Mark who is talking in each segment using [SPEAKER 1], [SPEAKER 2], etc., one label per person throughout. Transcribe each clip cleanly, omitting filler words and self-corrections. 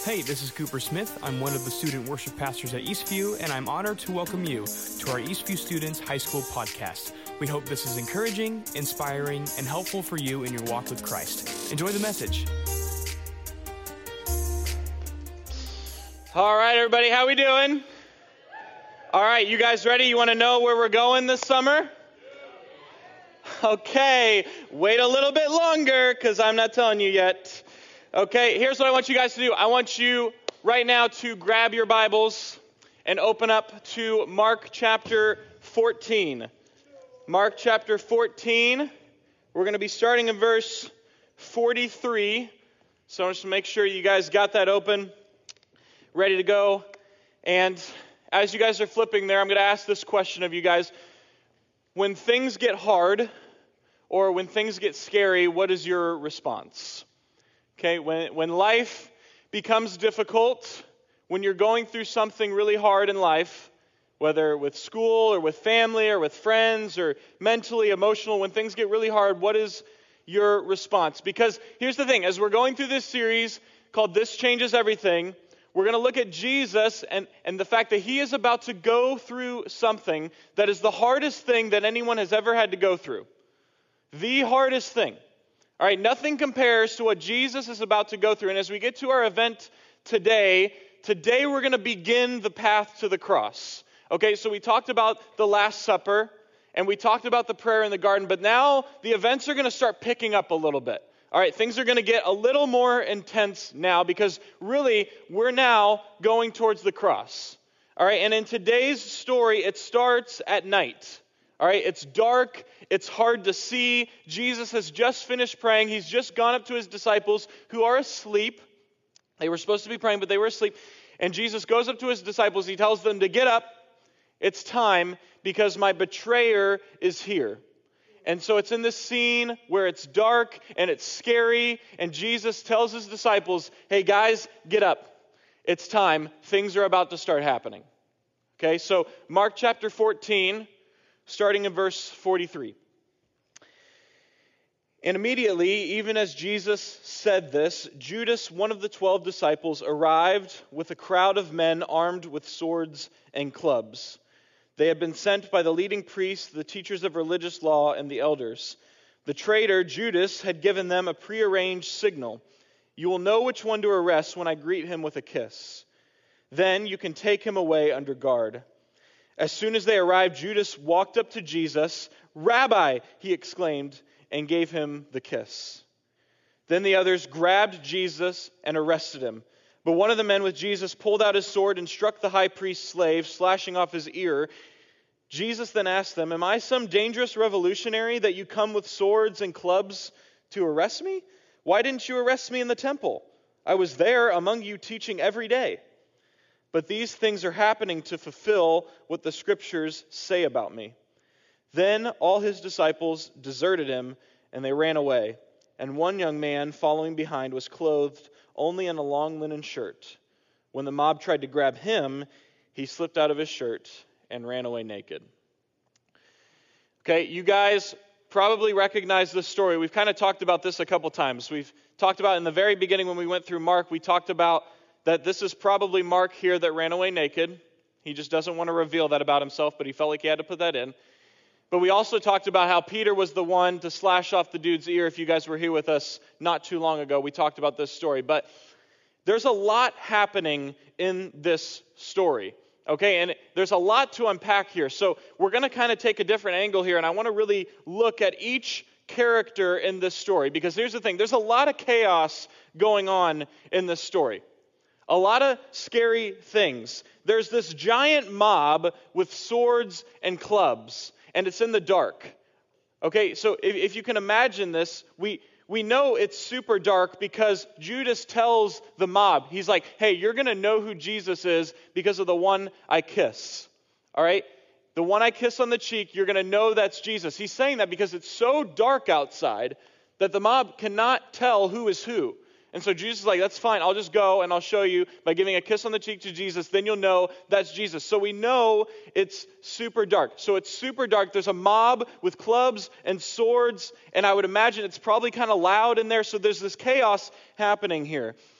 [SPEAKER 1] Hey, this is Cooper Smith. I'm one of the student worship pastors at Eastview, and I'm honored to welcome you to our Eastview Students High School podcast. We hope this is encouraging, inspiring, and helpful for you in your walk with Christ. Enjoy the message.
[SPEAKER 2] All right, everybody, how we doing? All right, you guys ready? You want to know where we're going this summer? Okay, wait a little bit longer because I'm not telling you yet. Okay, here's what I want you guys to do. I want you right now to grab your Bibles and open up to Mark chapter 14. Mark chapter 14. We're going to be starting in verse 43. So just make sure you guys got that open, ready to go. And as you guys are flipping there, I'm going to ask this question of you guys. When things get hard or when things get scary, what is your response? Okay, when life becomes difficult, when you're going through something really hard in life, whether with school or with family or with friends or mentally, emotional, when things get really hard, what is your response? Because here's the thing, as we're going through this series called This Changes Everything, we're going to look at Jesus and the fact that he is about to go through something that is the hardest thing that anyone has ever had to go through. The hardest thing. All right, nothing compares to what Jesus is about to go through. And as we get to our event today we're going to begin the path to the cross. Okay, so we talked about the Last Supper, and we talked about the prayer in the garden, but now the events are going to start picking up a little bit. All right, things are going to get a little more intense now because really we're now going towards the cross. All right, and in today's story, it starts at night. All right, it's dark, it's hard to see. Jesus has just finished praying. He's just gone up to his disciples who are asleep. They were supposed to be praying, but they were asleep. And Jesus goes up to his disciples. He tells them to get up. It's time because my betrayer is here. And so it's in this scene where it's dark and it's scary. And Jesus tells his disciples, hey guys, get up. It's time. Things are about to start happening. Okay, so Mark chapter 14. Starting in verse 43. And immediately, even as Jesus said this, Judas, one of the 12 disciples, arrived with a crowd of men armed with swords and clubs. They had been sent by the leading priests, the teachers of religious law, and the elders. The traitor, Judas, had given them a prearranged signal. You will know which one to arrest when I greet him with a kiss. Then you can take him away under guard. As soon as they arrived, Judas walked up to Jesus. Rabbi, he exclaimed, and gave him the kiss. Then the others grabbed Jesus and arrested him. But one of the men with Jesus pulled out his sword and struck the high priest's slave, slashing off his ear. Jesus then asked them, am I some dangerous revolutionary that you come with swords and clubs to arrest me? Why didn't you arrest me in the temple? I was there among you teaching every day. But these things are happening to fulfill what the scriptures say about me. Then all his disciples deserted him, and they ran away. And one young man following behind was clothed only in a long linen shirt. When the mob tried to grab him, he slipped out of his shirt and ran away naked. Okay, you guys probably recognize this story. We've kind of talked about this a couple times. We've talked about in the very beginning when we went through Mark, we talked about that this is probably Mark here that ran away naked. He just doesn't want to reveal that about himself, but he felt like he had to put that in. But we also talked about how Peter was the one to slash off the dude's ear. If you guys were here with us not too long ago, we talked about this story. But there's a lot happening in this story. Okay, and there's a lot to unpack here. So we're going to kind of take a different angle here, and I want to really look at each character in this story. Because here's the thing, there's a lot of chaos going on in this story. A lot of scary things. There's this giant mob with swords and clubs, and it's in the dark. Okay, so if you can imagine this, we know it's super dark because Judas tells the mob, he's like, hey, you're going to know who Jesus is because of the one I kiss. All right? The one I kiss on the cheek, you're going to know that's Jesus. He's saying that because it's so dark outside that the mob cannot tell who is who. And so Jesus is like, that's fine, I'll just go and I'll show you by giving a kiss on the cheek to Jesus, then you'll know that's Jesus. So we know it's super dark. So it's super dark. There's a mob with clubs and swords, and I would imagine it's probably kind of loud in there, so there's this chaos happening here.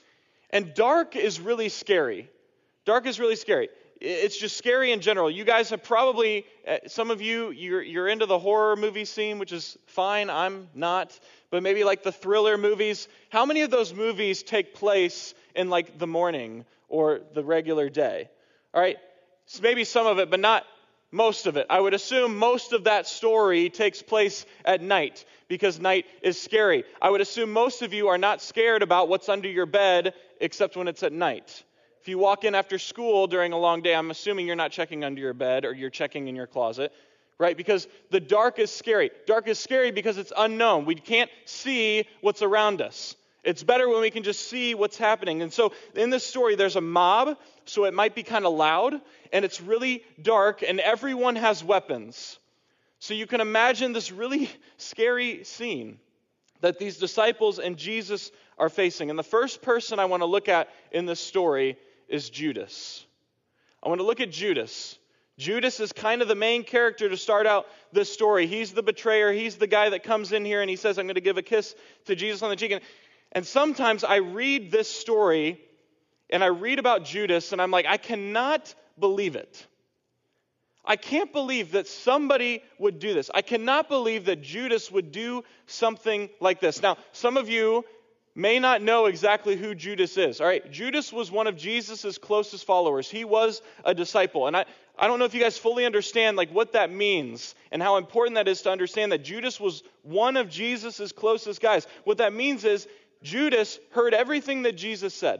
[SPEAKER 2] And dark is really scary. Dark is really scary. It's just scary in general. You guys have probably, some of you're into the horror movie scene, which is fine. I'm not. But maybe like the thriller movies. How many of those movies take place in like the morning or the regular day? All right. So maybe some of it, but not most of it. I would assume most of that story takes place at night because night is scary. I would assume most of you are not scared about what's under your bed except when it's at night. If you walk in after school during a long day, I'm assuming you're not checking under your bed or you're checking in your closet, right? Because the dark is scary. Dark is scary because it's unknown. We can't see what's around us. It's better when we can just see what's happening. And so in this story, there's a mob, so it might be kind of loud, and it's really dark, and everyone has weapons. So you can imagine this really scary scene that these disciples and Jesus are facing. And the first person I want to look at in this story is Judas. I want to look at Judas. Judas is kind of the main character to start out this story. He's the betrayer. He's the guy that comes in here and he says, I'm going to give a kiss to Jesus on the cheek. And sometimes I read this story and I read about Judas and I'm like, I cannot believe it. I can't believe that somebody would do this. I cannot believe that Judas would do something like this. Now, some of you may not know exactly who Judas is. All right, Judas was one of Jesus' closest followers. He was a disciple. And I don't know if you guys fully understand like what that means and how important that is to understand that Judas was one of Jesus' closest guys. What that means is Judas heard everything that Jesus said.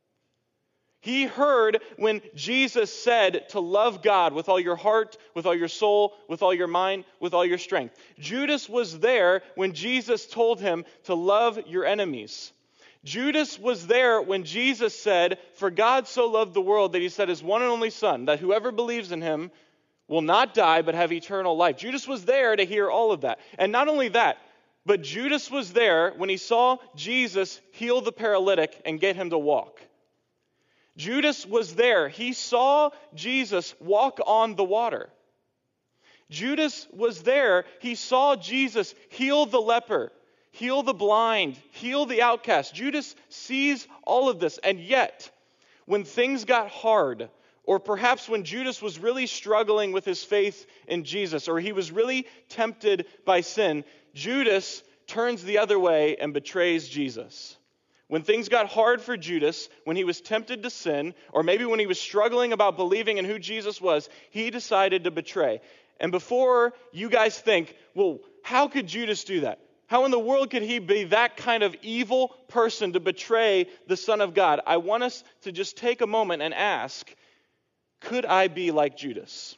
[SPEAKER 2] He heard when Jesus said to love God with all your heart, with all your soul, with all your mind, with all your strength. Judas was there when Jesus told him to love your enemies. Judas was there when Jesus said, for God so loved the world that he sent his one and only Son, that whoever believes in him will not die but have eternal life. Judas was there to hear all of that. And not only that, but Judas was there when he saw Jesus heal the paralytic and get him to walk. Judas was there. He saw Jesus walk on the water. Judas was there. He saw Jesus heal the leper, heal the blind, heal the outcast. Judas sees all of this. And yet, when things got hard, or perhaps when Judas was really struggling with his faith in Jesus, or he was really tempted by sin, Judas turns the other way and betrays Jesus. When things got hard for Judas, when he was tempted to sin, or maybe when he was struggling about believing in who Jesus was, he decided to betray. And before you guys think, well, how could Judas do that? How in the world could he be that kind of evil person to betray the Son of God? I want us to just take a moment and ask, could I be like Judas?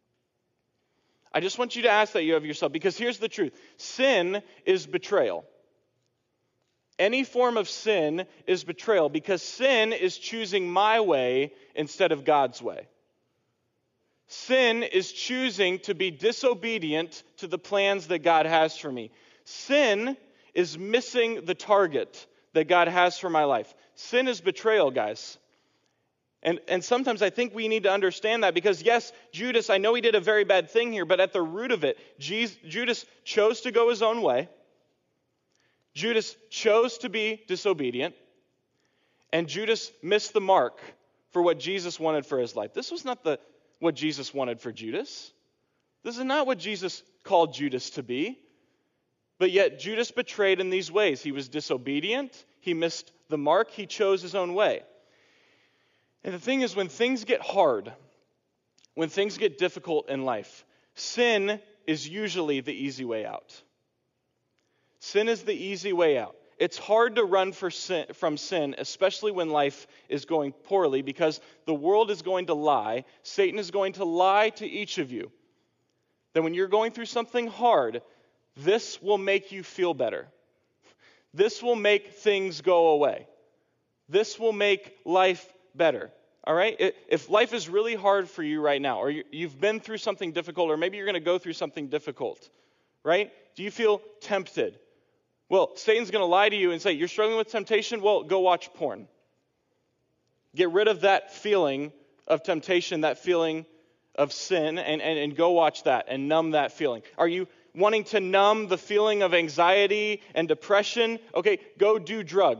[SPEAKER 2] I just want you to ask that of yourself, because here's the truth. Sin is betrayal. Any form of sin is betrayal because sin is choosing my way instead of God's way. Sin is choosing to be disobedient to the plans that God has for me. Sin is missing the target that God has for my life. Sin is betrayal, guys. And sometimes I think we need to understand that because, yes, Judas, I know he did a very bad thing here, but at the root of it, Judas chose to go his own way. Judas chose to be disobedient, and Judas missed the mark for what Jesus wanted for his life. This was not what Jesus wanted for Judas. This is not what Jesus called Judas to be. But yet Judas betrayed in these ways. He was disobedient. He missed the mark. He chose his own way. And the thing is, when things get hard, when things get difficult in life, sin is usually the easy way out. Sin is the easy way out. It's hard to run from sin, especially when life is going poorly, because the world is going to lie. Satan is going to lie to each of you. That when you're going through something hard, this will make you feel better. This will make things go away. This will make life better. All right? If life is really hard for you right now, or you've been through something difficult, or maybe you're going to go through something difficult, right? Do you feel tempted? Well, Satan's going to lie to you and say, you're struggling with temptation? Well, go watch porn. Get rid of that feeling of temptation, that feeling of sin, and go watch that and numb that feeling. Are you wanting to numb the feeling of anxiety and depression? Okay, go do drugs.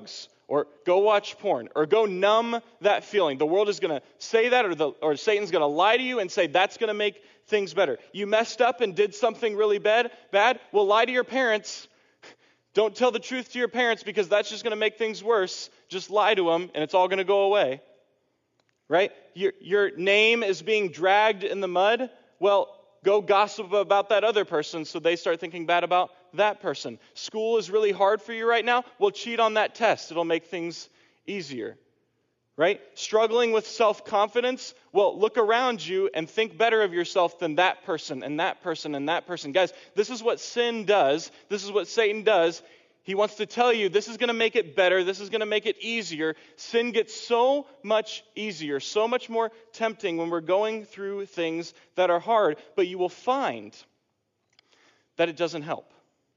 [SPEAKER 2] or go watch porn, or go numb that feeling. The world is going to say that, or Satan's going to lie to you and say that's going to make things better. You messed up and did something really bad? Well, lie to your parents. Don't tell the truth to your parents because that's just going to make things worse. Just lie to them and it's all going to go away. Right? Your name is being dragged in the mud. Well, go gossip about that other person so they start thinking bad about that person. School is really hard for you right now. Well, cheat on that test. It'll make things easier. Right? Struggling with self-confidence. Well, look around you and think better of yourself than that person and that person and that person. Guys, this is what sin does. This is what Satan does. He wants to tell you this is going to make it better. This is going to make it easier. Sin gets so much easier, so much more tempting when we're going through things that are hard. But you will find that it doesn't help.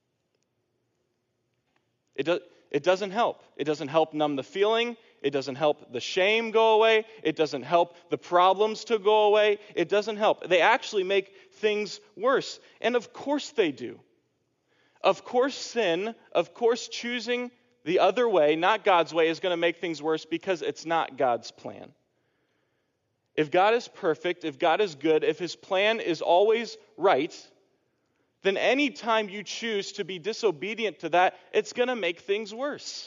[SPEAKER 2] It doesn't help. It doesn't help numb the feeling. It doesn't help the shame go away. It doesn't help the problems to go away. It doesn't help. They actually make things worse. And of course they do. Of course sin, of course choosing the other way, not God's way, is going to make things worse because it's not God's plan. If God is perfect, if God is good, if His plan is always right, then any time you choose to be disobedient to that, it's going to make things worse.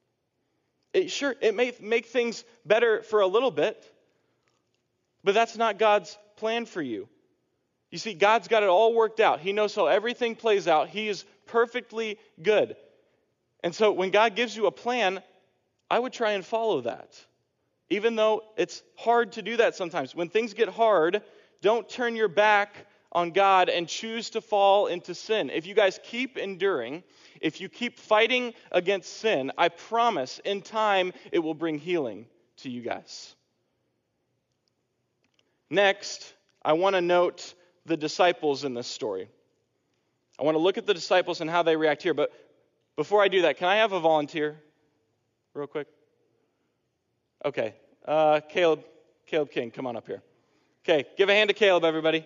[SPEAKER 2] It may make things better for a little bit, but that's not God's plan for you. You see, God's got it all worked out. He knows how everything plays out. He is perfectly good. And so when God gives you a plan, I would try and follow that. Even though it's hard to do that sometimes. When things get hard, don't turn your back on God and choose to fall into sin. If you guys keep enduring, if you keep fighting against sin, I promise in time it will bring healing to you guys. Next, I want to note the disciples in this story. I want to look at the disciples and how they react here. But before I do that, can I have a volunteer real quick? Okay. Caleb King, come on up here. Okay, give a hand to Caleb, everybody.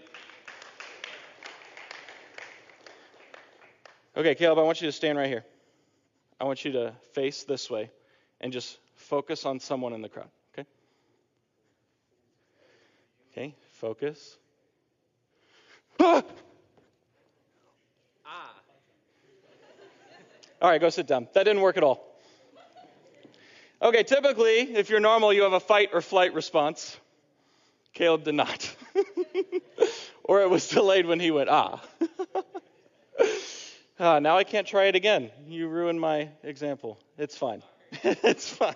[SPEAKER 2] Okay, Caleb, I want you to stand right here. I want you to face this way and just focus on someone in the crowd, okay? Okay, focus. All right, go sit down. That didn't work at all. Okay, typically, if you're normal, you have a fight or flight response. Caleb did not. Or it was delayed when he went, now I can't try it again. You ruined my example. It's fine. It's fine.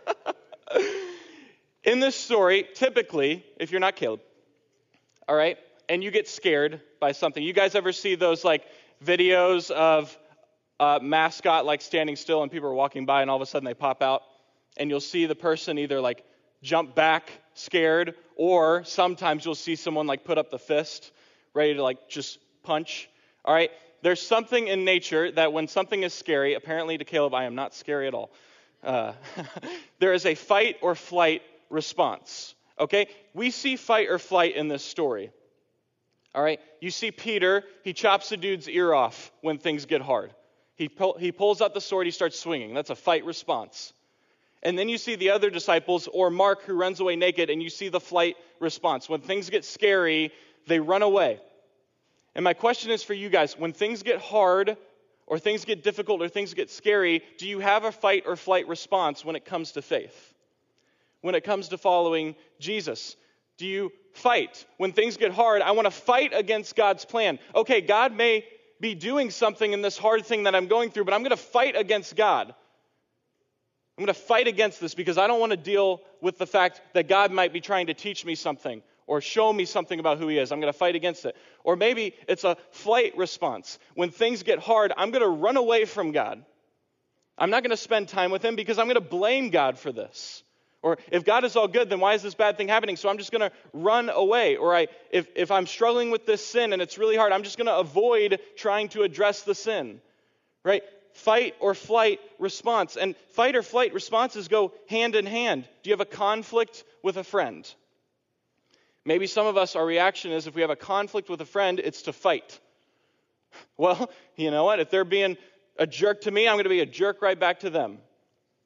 [SPEAKER 2] In this story, typically, if you're not Caleb, all right, and you get scared by something. You guys ever see those videos of mascot standing still and people are walking by and all of a sudden they pop out and you'll see the person either jump back scared, or sometimes you'll see someone put up the fist ready to just punch. All right, there's something in nature that when something is scary, apparently to Caleb I am not scary at all, there is a fight or flight response. Okay, we see fight or flight in this story. All right, you see Peter, he chops a dude's ear off when things get hard. He pulls out the sword, he starts swinging. That's a fight response. And then you see the other disciples, or Mark, who runs away naked, and you see the flight response. When things get scary, they run away. And my question is for you guys, when things get hard, or things get difficult, or things get scary, do you have a fight or flight response when it comes to faith? When it comes to following Jesus? Do you fight? When things get hard, I want to fight against God's plan. Okay, God may be doing something in this hard thing that I'm going through, but I'm going to fight against God. I'm going to fight against this because I don't want to deal with the fact that God might be trying to teach me something or show me something about who He is. I'm going to fight against it. Or maybe it's a flight response. When things get hard, I'm going to run away from God. I'm not going to spend time with Him because I'm going to blame God for this. Or if God is all good, then why is this bad thing happening? So I'm just going to run away. Or if I'm struggling with this sin and it's really hard, I'm just going to avoid trying to address the sin. Right? Fight or flight response. And fight or flight responses go hand in hand. Do you have a conflict with a friend? Maybe some of us, our reaction is if we have a conflict with a friend, it's to fight. Well, you know what? If they're being a jerk to me, I'm going to be a jerk right back to them.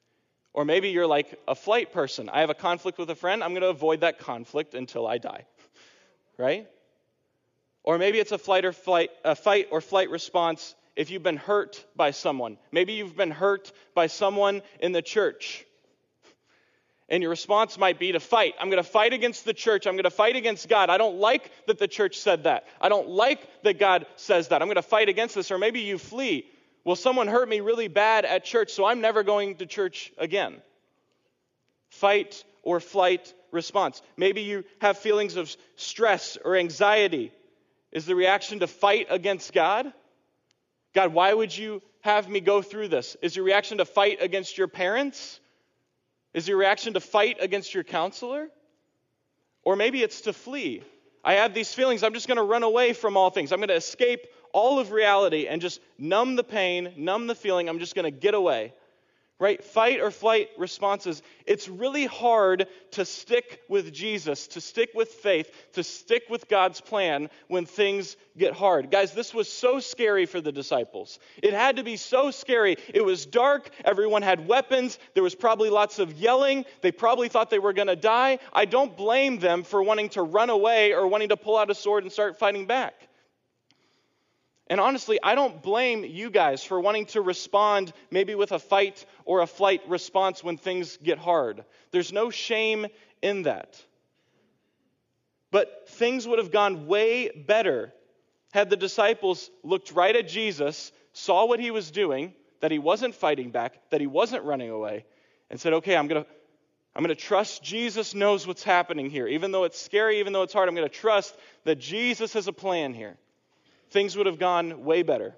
[SPEAKER 2] Or maybe you're like a flight person. I have a conflict with a friend. I'm going to avoid that conflict until I die. Right? Or maybe it's a fight or flight response if you've been hurt by someone. Maybe you've been hurt by someone in the church. And your response might be to fight. I'm going to fight against the church. I'm going to fight against God. I don't like that the church said that. I don't like that God says that. I'm going to fight against this. Or maybe you flee. Well, someone hurt me really bad at church, so I'm never going to church again. Fight or flight response. Maybe you have feelings of stress or anxiety. Is the reaction to fight against God? God, why would you have me go through this? Is your reaction to fight against your parents? Is your reaction to fight against your counselor? Or maybe it's to flee. I have these feelings. I'm just going to run away from all things. I'm going to escape all of reality and just numb the pain, numb the feeling. I'm just going to get away. Right? Fight or flight responses. It's really hard to stick with Jesus, to stick with faith, to stick with God's plan when things get hard. Guys, this was so scary for the disciples. It had to be so scary. It was dark. Everyone had weapons. There was probably lots of yelling. They probably thought they were going to die. I don't blame them for wanting to run away or wanting to pull out a sword and start fighting back. And honestly, I don't blame you guys for wanting to respond maybe with a fight or a flight response when things get hard. There's no shame in that. But things would have gone way better had the disciples looked right at Jesus, saw what he was doing, that he wasn't fighting back, that he wasn't running away, and said, okay, I'm going to trust Jesus knows what's happening here. Even though it's scary, even though it's hard, I'm going to trust that Jesus has a plan here. Things would have gone way better.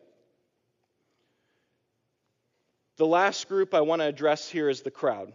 [SPEAKER 2] The last group I want to address here is the crowd.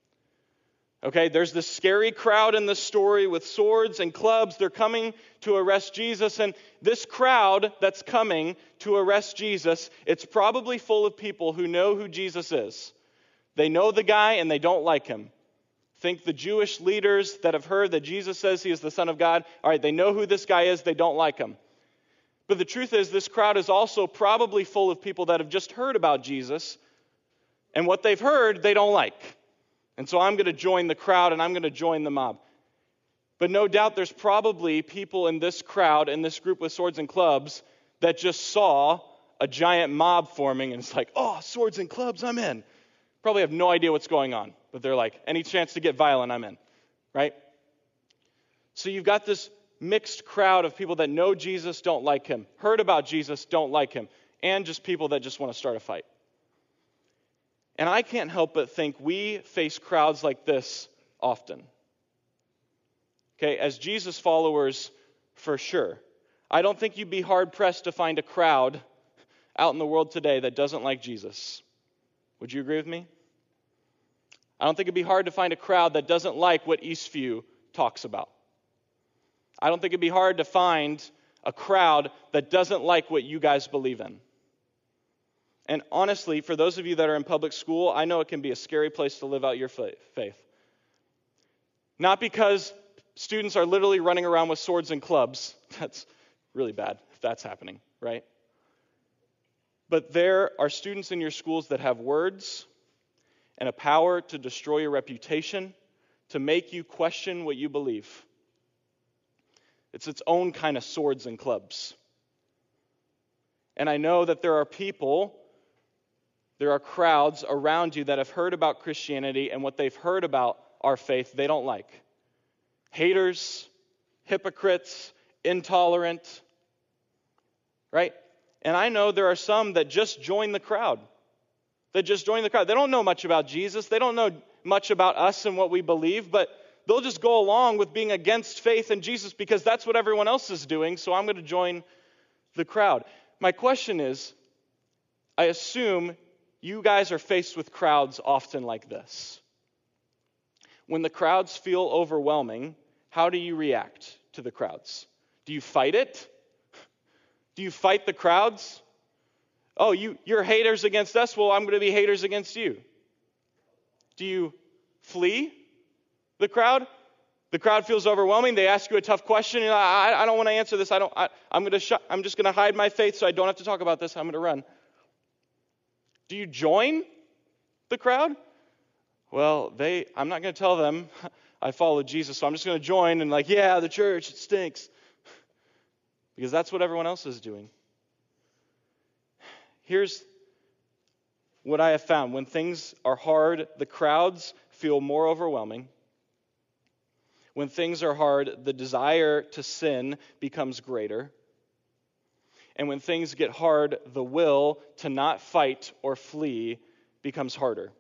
[SPEAKER 2] Okay, there's this scary crowd in the story with swords and clubs. They're coming to arrest Jesus. And this crowd that's coming to arrest Jesus, it's probably full of people who know who Jesus is. They know the guy and they don't like him. Think the Jewish leaders that have heard that Jesus says he is the Son of God. All right, they know who this guy is. They don't like him. But the truth is, this crowd is also probably full of people that have just heard about Jesus, and what they've heard, they don't like. And so I'm going to join the crowd, and I'm going to join the mob. But no doubt there's probably people in this crowd, in this group with swords and clubs, that just saw a giant mob forming, and it's like, oh, swords and clubs, I'm in. Probably have no idea what's going on, but they're like, any chance to get violent, I'm in. Right? So you've got this mixed crowd of people that know Jesus, don't like him, heard about Jesus, don't like him, and just people that just want to start a fight. And I can't help but think we face crowds like this often. Okay, as Jesus followers, for sure. I don't think you'd be hard-pressed to find a crowd out in the world today that doesn't like Jesus. Would you agree with me? I don't think it'd be hard to find a crowd that doesn't like what Eastview talks about. I don't think it'd be hard to find a crowd that doesn't like what you guys believe in. And honestly, for those of you that are in public school, I know it can be a scary place to live out your faith. Not because students are literally running around with swords and clubs. That's really bad if that's happening, right? But there are students in your schools that have words and a power to destroy your reputation, to make you question what you believe. It's its own kind of swords and clubs. And I know that there are crowds around you that have heard about Christianity, and what they've heard about our faith, they don't like. Haters, hypocrites, intolerant, right? And I know there are some that just join the crowd. They don't know much about Jesus. They don't know much about us and what we believe, but they'll just go along with being against faith in Jesus because that's what everyone else is doing, so I'm going to join the crowd. My question is, I assume you guys are faced with crowds often like this. When the crowds feel overwhelming, how do you react to the crowds? Do you fight it? Do you fight the crowds? Oh, you're haters against us? Well, I'm going to be haters against you. Do you flee the crowd? The crowd feels overwhelming. They ask you a tough question. I don't want to answer this. I'm just going to hide my faith so I don't have to talk about this. I'm going to run. Do you join the crowd? well, I'm not going to tell them I follow Jesus, so I'm just going to join and the church, it stinks. Because that's what everyone else is doing. Here's what I have found. When things are hard, the crowds feel more overwhelming. When things are hard, the desire to sin becomes greater. And when things get hard, the will to not fight or flee becomes harder.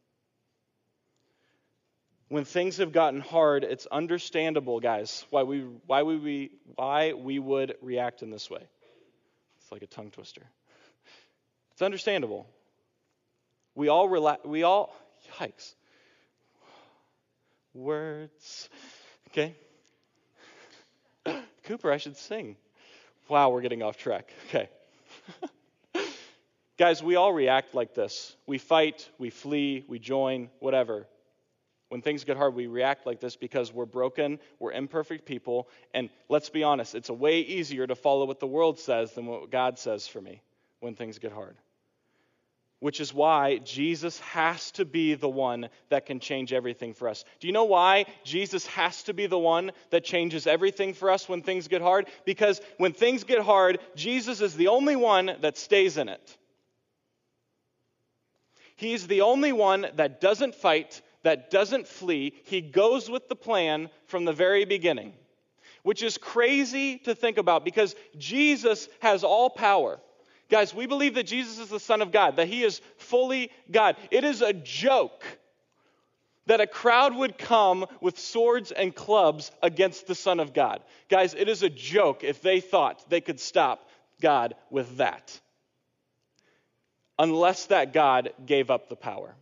[SPEAKER 2] When things have gotten hard, it's understandable, guys, why we would react in this way. It's like a tongue twister. It's understandable. We all yikes. Words. Okay. Cooper, I should sing. Wow, we're getting off track. Okay. Guys, we all react like this. We fight, we flee, we join, whatever. When things get hard, we react like this because we're broken, we're imperfect people, and let's be honest, it's a way easier to follow what the world says than what God says for me when things get hard. Which is why Jesus has to be the one that can change everything for us. Do you know why Jesus has to be the one that changes everything for us when things get hard? Because when things get hard, Jesus is the only one that stays in it. He's the only one that doesn't fight, that doesn't flee. He goes with the plan from the very beginning, which is crazy to think about because Jesus has all power. Guys, we believe that Jesus is the Son of God, that he is fully God. It is a joke that a crowd would come with swords and clubs against the Son of God. Guys, it is a joke if they thought they could stop God with that. Unless that God gave up the power.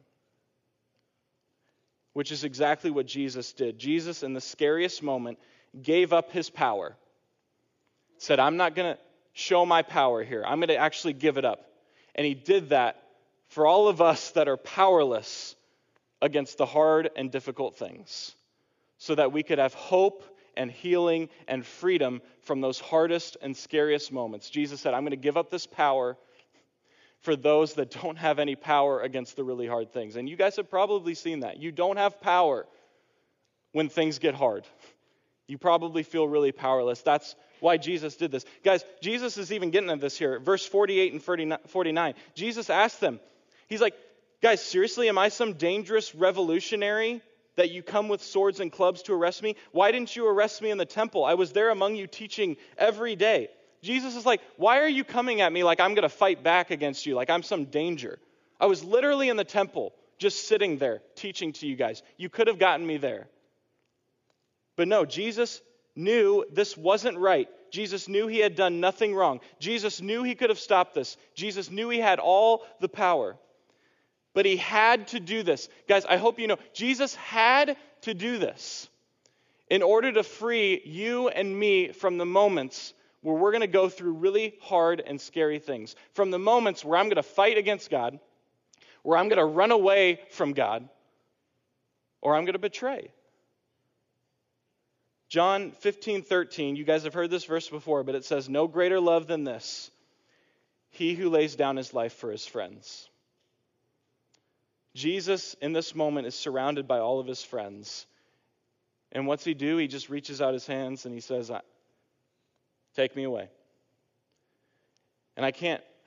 [SPEAKER 2] Which is exactly what Jesus did. Jesus, in the scariest moment, gave up his power. Said, I'm not going to show my power here. I'm going to actually give it up. And he did that for all of us that are powerless against the hard and difficult things. So that we could have hope and healing and freedom from those hardest and scariest moments. Jesus said, I'm going to give up this power for those that don't have any power against the really hard things. And you guys have probably seen that. You don't have power when things get hard. You probably feel really powerless. That's why Jesus did this. Guys, Jesus is even getting at this here. Verse 48 and 49. Jesus asked them, he's like, guys, seriously, am I some dangerous revolutionary that you come with swords and clubs to arrest me? Why didn't you arrest me in the temple? I was there among you teaching every day. Jesus is like, why are you coming at me like I'm going to fight back against you, like I'm some danger? I was literally in the temple, just sitting there, teaching to you guys. You could have gotten me there. But no, Jesus knew this wasn't right. Jesus knew he had done nothing wrong. Jesus knew he could have stopped this. Jesus knew he had all the power. But he had to do this. Guys, I hope you know, Jesus had to do this in order to free you and me from the moments where we're going to go through really hard and scary things. From the moments where I'm going to fight against God, where I'm going to run away from God, or I'm going to betray. John 15:13, you guys have heard this verse before, but it says, no greater love than this, he who lays down his life for his friends. Jesus, in this moment, is surrounded by all of his friends. And what's he do? He just reaches out his hands and he says, take me away. And I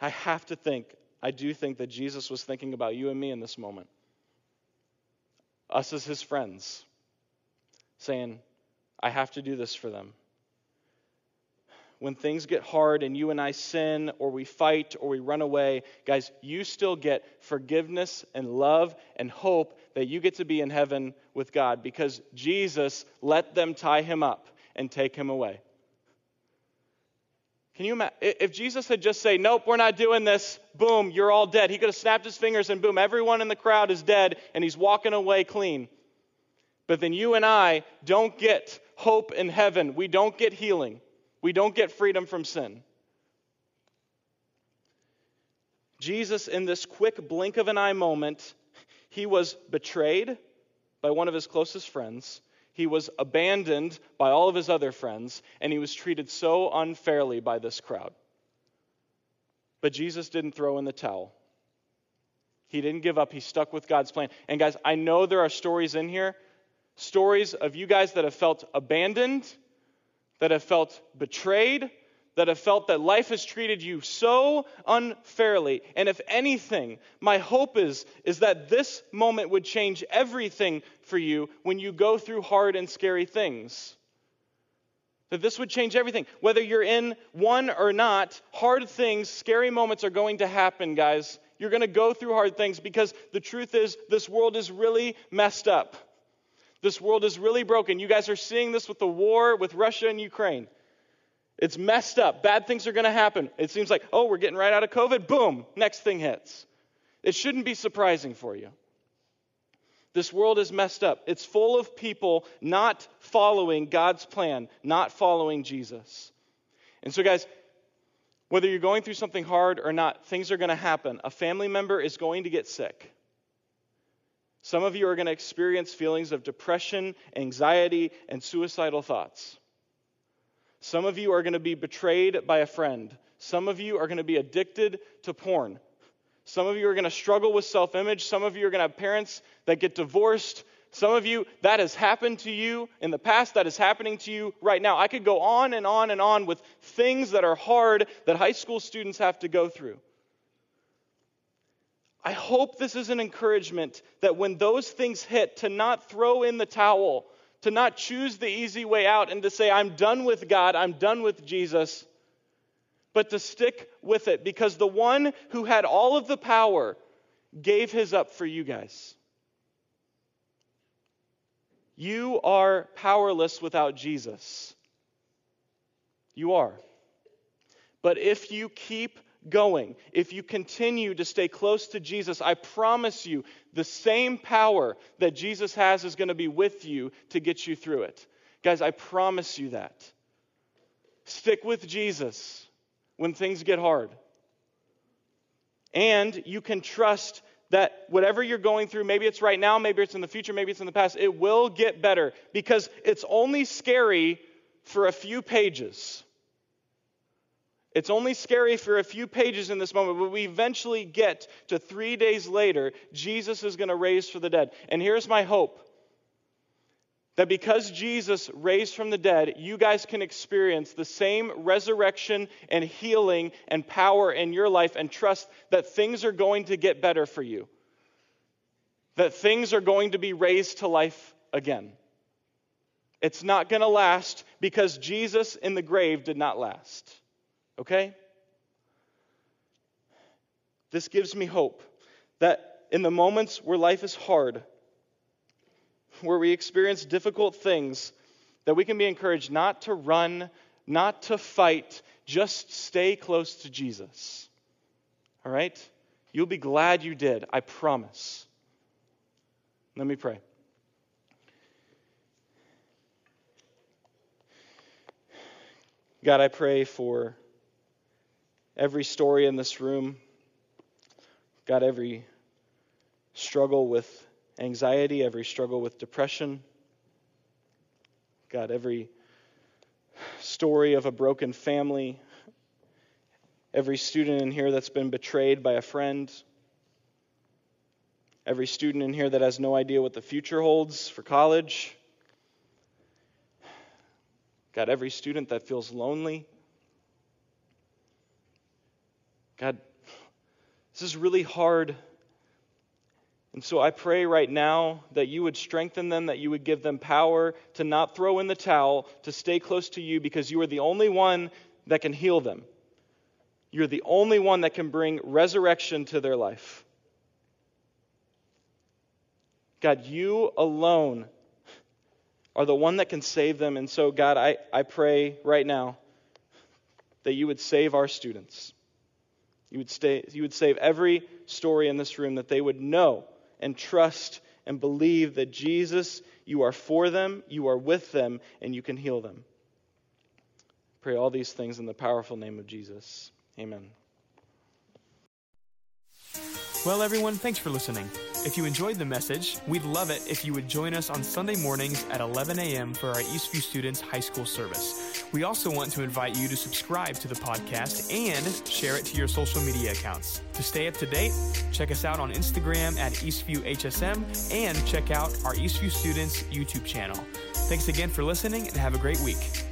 [SPEAKER 2] do think that Jesus was thinking about you and me in this moment. Us as his friends. Saying, I have to do this for them. When things get hard and you and I sin or we fight or we run away, guys, you still get forgiveness and love and hope that you get to be in heaven with God because Jesus let them tie him up and take him away. Can you imagine? If Jesus had just said, nope, we're not doing this, boom, you're all dead. He could have snapped his fingers and boom, everyone in the crowd is dead and he's walking away clean. But then you and I don't get hope in heaven. We don't get healing. We don't get freedom from sin. Jesus, in this quick blink of an eye moment, he was betrayed by one of his closest friends. He was abandoned by all of his other friends, and he was treated so unfairly by this crowd. But Jesus didn't throw in the towel. He didn't give up. He stuck with God's plan. And guys, I know there are stories in here, stories of you guys that have felt abandoned, that have felt betrayed, that have felt that life has treated you so unfairly. And if anything, my hope is that this moment would change everything for you when you go through hard and scary things. That this would change everything. Whether you're in one or not, hard things, scary moments are going to happen, guys. You're going to go through hard things because the truth is this world is really messed up. This world is really broken. You guys are seeing this with the war with Russia and Ukraine. It's messed up. Bad things are going to happen. It seems like, oh, we're getting right out of COVID. Boom, next thing hits. It shouldn't be surprising for you. This world is messed up. It's full of people not following God's plan, not following Jesus. And so, guys, whether you're going through something hard or not, things are going to happen. A family member is going to get sick. Some of you are going to experience feelings of depression, anxiety, and suicidal thoughts. Some of you are going to be betrayed by a friend. Some of you are going to be addicted to porn. Some of you are going to struggle with self-image. Some of you are going to have parents that get divorced. Some of you, that has happened to you in the past. That is happening to you right now. I could go on and on and on with things that are hard that high school students have to go through. I hope this is an encouragement that when those things hit, to not throw in the towel, to not choose the easy way out and to say, I'm done with God, I'm done with Jesus, but to stick with it because the one who had all of the power gave his up for you guys. You are powerless without Jesus. You are. But if you keep going, if you continue to stay close to Jesus, I promise you the same power that Jesus has is going to be with you to get you through it. Guys, I promise you that. Stick with Jesus when things get hard. And you can trust that whatever you're going through, maybe it's right now, maybe it's in the future, maybe it's in the past, it will get better because it's only scary for a few pages. It's only scary for a few pages in this moment, but we eventually get to 3 days later, Jesus is going to raise from the dead. And here's my hope, that because Jesus raised from the dead, you guys can experience the same resurrection and healing and power in your life and trust that things are going to get better for you. That things are going to be raised to life again. It's not going to last because Jesus in the grave did not last. Okay? This gives me hope that in the moments where life is hard, where we experience difficult things, that we can be encouraged not to run, not to fight, just stay close to Jesus. All right? You'll be glad you did, I promise. Let me pray. God, I pray for every story in this room. God, every struggle with anxiety, every struggle with depression. God, every story of a broken family. Every student in here that's been betrayed by a friend. Every student in here that has no idea what the future holds for college. God, every student that feels lonely. God, this is really hard. And so I pray right now that you would strengthen them, that you would give them power to not throw in the towel, to stay close to you because you are the only one that can heal them. You're the only one that can bring resurrection to their life. God, you alone are the one that can save them. And so, God, I pray right now that you would save our students. You would save every story in this room, that they would know and trust and believe that Jesus, you are for them, you are with them, and you can heal them. Pray all these things in the powerful name of Jesus. Amen.
[SPEAKER 1] Well, everyone, thanks for listening. If you enjoyed the message, we'd love it if you would join us on Sunday mornings at 11 a.m. for our Eastview Students High School service. We also want to invite you to subscribe to the podcast and share it to your social media accounts. To stay up to date, check us out on Instagram at EastviewHSM and check out our Eastview Students YouTube channel. Thanks again for listening and have a great week.